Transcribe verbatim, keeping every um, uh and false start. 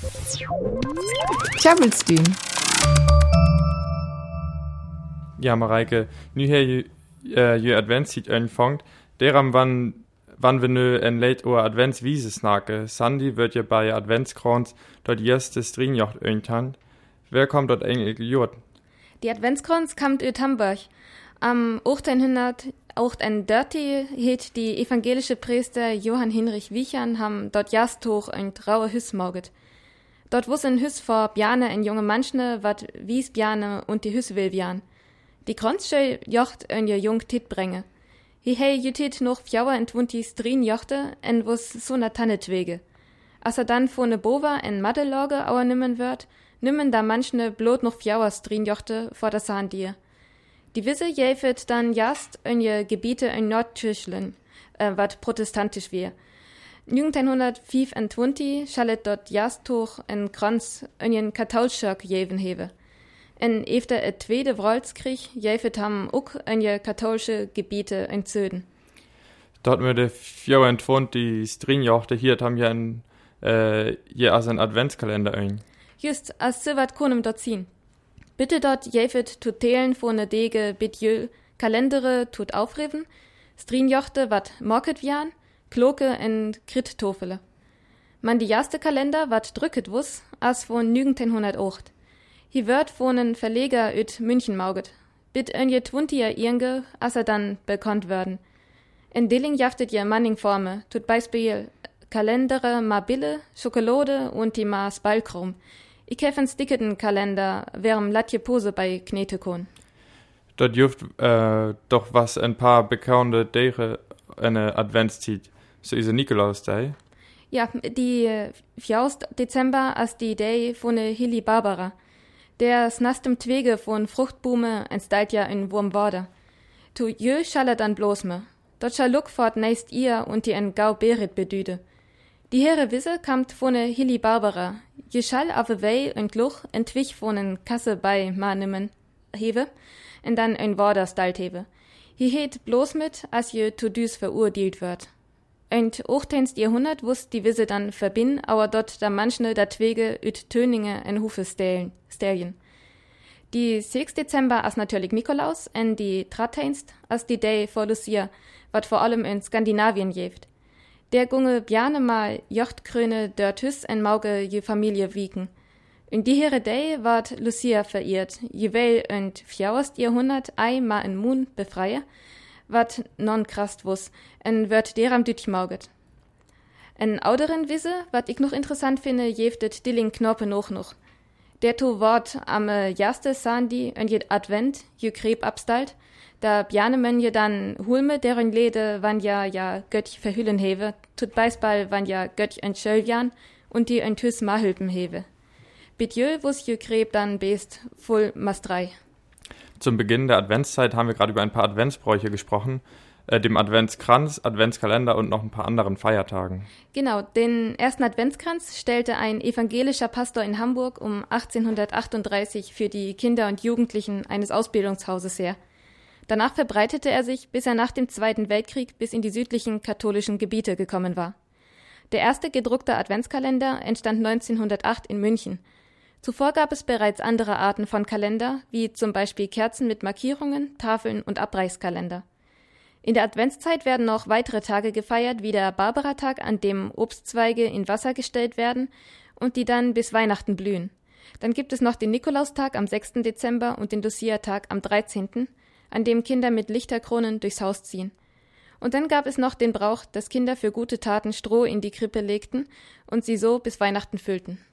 Tjabelstühn. Ja, Mareike, nu her je, uh, je adventstijd aanvangt, deram wann, wann we nu en late oor adventswiese snakken, Sandy wird je bij adventskrans dort eerste strinjocht aantan. Wer kommt dort eigentlich jord? Die Adventskrans kommt uit Hamburg. Am achtzehnhundertachtunddreißig het die evangelische Priester Johann Hinrich Wiechern ham dort jast hoch ein traue Hüs mauget. Dort wuss ein Hüs vor Bjane ein junge Manschne, wat wies Bjane und die Hüs will Bjan. Die Kranzschö jocht ein je jung tit brenge. Hi hei jutit noch fjauer en twunti strin jochte en wuss so na Tannetwege. Als er dann vorne Bova en Maddelorge auer nimmen wird, nimmen da manchne blot noch fjauer strin jochte vor der Saandier. Die Wisse jäfet dann jast ein je Gebiete in Nordtürchlen, äh, wat protestantisch wir. neunzehnhundertfünfundzwanzig schallet dort jast hoch en Kranz ein jen Katholschök jeven heve. En efter et tweede Worldskrieg jäfet ham ook ein je katholische Gebiete in Söden. Dort mit de vierundzwanzig strinjochte hier ham ja ein, äh, je as ein Adventskalender ein. Just, as se wat konem dort ziehen. Bitte dort jäfet tut telen vor ne Dege bitjö Kalendere tut aufriven, strinjochte wat morket wian, kloke en krittofele. Man die jaste Kalender wat drücket wuss, as von neunzehnhundertacht. Hi wird von en Verleger üt München mauget. Bit en je twuntier Irnge, as er dann bekannt werden. En Dilling jaftet je Manningforme, tut Beispiel Kalendere ma Bille, Schokolade und die ma Spalkrum. Ich käfen sticketen Kalender, wärm latje Pose bei Knetekon. Dort juft äh, doch was ein paar bekannte Dere eine Adventszeit. So ist Nikolaus Day. Ja, die äh, vierten Dezember als die Day von der Hilli Barbara. Der snastem Twege von Fruchtbume entstalt ja in Wurmworder. Tu jö schalle dann bloß me. Dort schall Luck fort neist ihr und die en Gau Berit bedüde. Die Heere Wisse kamt von der Hilli Barbara. Je schall auf Wei und Luch entwich von en Kasse bei ma nimmen hewe und dann ein Worder stalt hewe. Hi het bloß mit, as je tu düs verurteilt wird. Und achtzehnten Jahrhundert wusst die Wisse dann verbin, aber dort da manchne dat Twege üt Töninge en Hufe stellen, stellien. Die sechsten Dezember as natürlich Nikolaus en die dreizehnten as die Day vor Lucia, wat vor allem in Skandinavien jeft. Der gunge bjane mal Jochtkröne dort hüs en Mauge je Familie wieken. In die here Day ward Lucia verehrt, jeweil und vierten Jahrhundert ei ma en Moon befreie, wat non krast wuss, en wird deram dütch mauget. En auderen Wisse, wat ich noch interessant finde, jeftet Dilling Knoppe noch noch. Der to Wort am jaste Sandi en je Advent, je Kreb abstalt, da bjanemen je dann hulme deren Lede, wann ja ja Göttch verhüllen hewe, tut Beisball, wann ja Göttch en Schölljan und die en Tüs mahülpen hewe. Bitjö wuss je Kreb dann best voll mastrei. Zum Beginn der Adventszeit haben wir gerade über ein paar Adventsbräuche gesprochen, äh, dem Adventskranz, Adventskalender und noch ein paar anderen Feiertagen. Genau, den ersten Adventskranz stellte ein evangelischer Pastor in Hamburg um achtzehnhundertachtunddreißig für die Kinder und Jugendlichen eines Ausbildungshauses her. Danach verbreitete er sich, bis er nach dem Zweiten Weltkrieg bis in die südlichen katholischen Gebiete gekommen war. Der erste gedruckte Adventskalender entstand neunzehnhundertacht in München. Zuvor gab es bereits andere Arten von Kalender, wie zum Beispiel Kerzen mit Markierungen, Tafeln und Abreißkalender. In der Adventszeit werden noch weitere Tage gefeiert, wie der Barbaratag, an dem Obstzweige in Wasser gestellt werden und die dann bis Weihnachten blühen. Dann gibt es noch den Nikolaustag am sechsten Dezember und den Lucia-Tag am dreizehnten, an dem Kinder mit Lichterkronen durchs Haus ziehen. Und dann gab es noch den Brauch, dass Kinder für gute Taten Stroh in die Krippe legten und sie so bis Weihnachten füllten.